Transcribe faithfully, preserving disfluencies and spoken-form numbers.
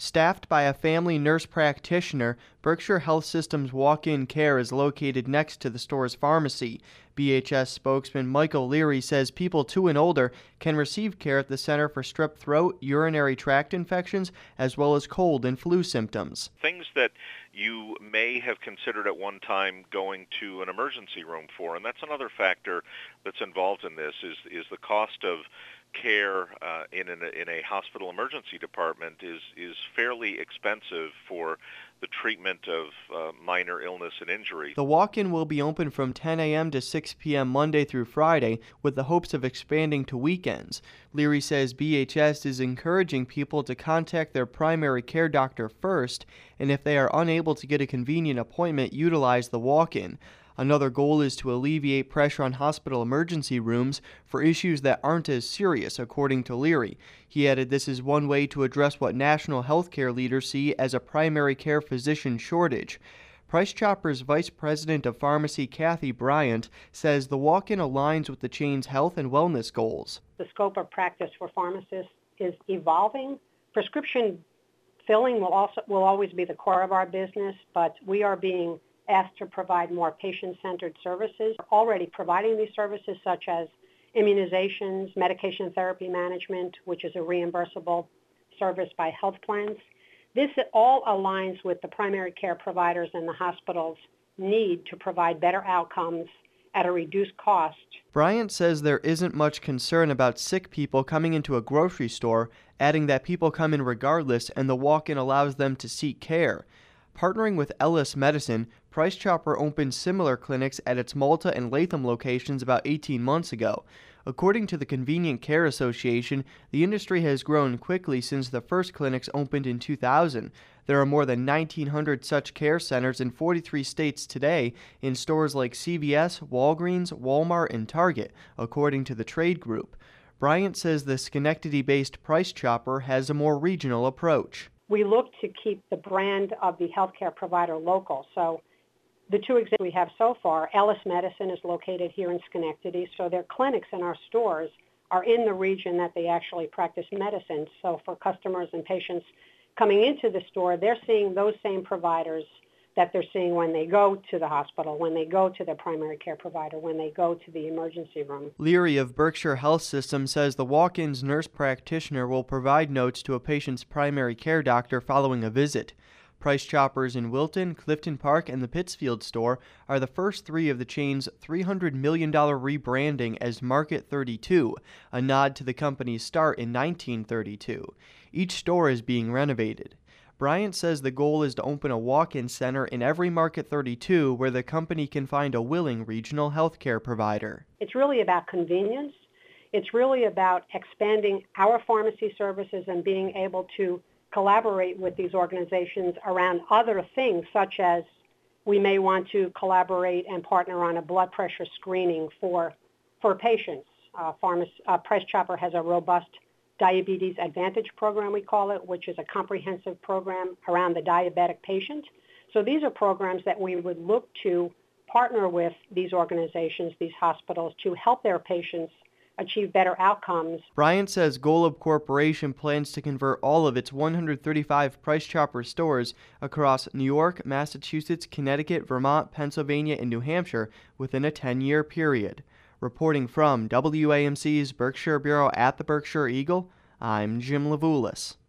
Staffed by a family nurse practitioner, Berkshire Health System's walk-in care is located next to the store's pharmacy. B H S spokesman Michael Leary says people two and older can receive care at the center for strep throat, urinary tract infections, as well as cold and flu symptoms. Things that you may have considered at one time going to an emergency room for, and that's another factor that's involved in this, is, is the cost of care uh, in, an, in a hospital emergency department is, is fairly expensive for the treatment of uh, minor illness and injury. The walk-in will be open from ten a.m. to six p.m. Monday through Friday, with the hopes of expanding to weekends. Leary says B H S is encouraging people to contact their primary care doctor first, and if they are unable to get a convenient appointment, utilize the walk-in. Another goal is to alleviate pressure on hospital emergency rooms for issues that aren't as serious, according to Leary. He added this is one way to address what national healthcare leaders see as a primary care physician shortage. Price Chopper's Vice President of Pharmacy, Kathy Bryant, says the walk-in aligns with the chain's health and wellness goals. The scope of practice for pharmacists is evolving. Prescription filling will also will always be the core of our business, but we are being asked to provide more patient-centered services. We're already providing these services such as immunizations, medication therapy management, which is a reimbursable service by health plans. This all aligns with the primary care providers and the hospitals' need to provide better outcomes at a reduced cost. Bryant says there isn't much concern about sick people coming into a grocery store, adding that people come in regardless and the walk-in allows them to seek care. Partnering with Ellis Medicine, Price Chopper opened similar clinics at its Malta and Latham locations about eighteen months ago. According to the Convenient Care Association, the industry has grown quickly since the first clinics opened in two thousand. There are more than nineteen hundred such care centers in forty-three states today in stores like C V S, Walgreens, Walmart, and Target, according to the trade group. Bryant says the Schenectady-based Price Chopper has a more regional approach. We look to keep the brand of the healthcare provider local. So the two examples we have so far, Ellis Medicine is located here in Schenectady, so their clinics in our stores are in the region that they actually practice medicine. So for customers and patients coming into the store, they're seeing those same providers that they're seeing when they go to the hospital, when they go to their primary care provider, when they go to the emergency room. Leary of Berkshire Health System says the walk-in's nurse practitioner will provide notes to a patient's primary care doctor following a visit. Price Choppers in Wilton, Clifton Park, and the Pittsfield store are the first three of the chain's three hundred million dollars rebranding as Market thirty-two, a nod to the company's start in nineteen thirty-two. Each store is being renovated. Bryant says the goal is to open a walk-in center in every Market thirty-two where the company can find a willing regional healthcare provider. It's really about convenience. It's really about expanding our pharmacy services and being able to collaborate with these organizations around other things, such as we may want to collaborate and partner on a blood pressure screening for, for patients. Uh, pharmacy, uh, Price Chopper has a robust Diabetes Advantage program, we call it, which is a comprehensive program around the diabetic patient. So these are programs that we would look to partner with these organizations, these hospitals, to help their patients achieve better outcomes. Bryant says Golub Corporation plans to convert all of its one hundred thirty-five Price Chopper stores across New York, Massachusetts, Connecticut, Vermont, Pennsylvania, and New Hampshire within a ten-year period. Reporting from W A M C's Berkshire Bureau at the Berkshire Eagle, I'm Jim Levulis.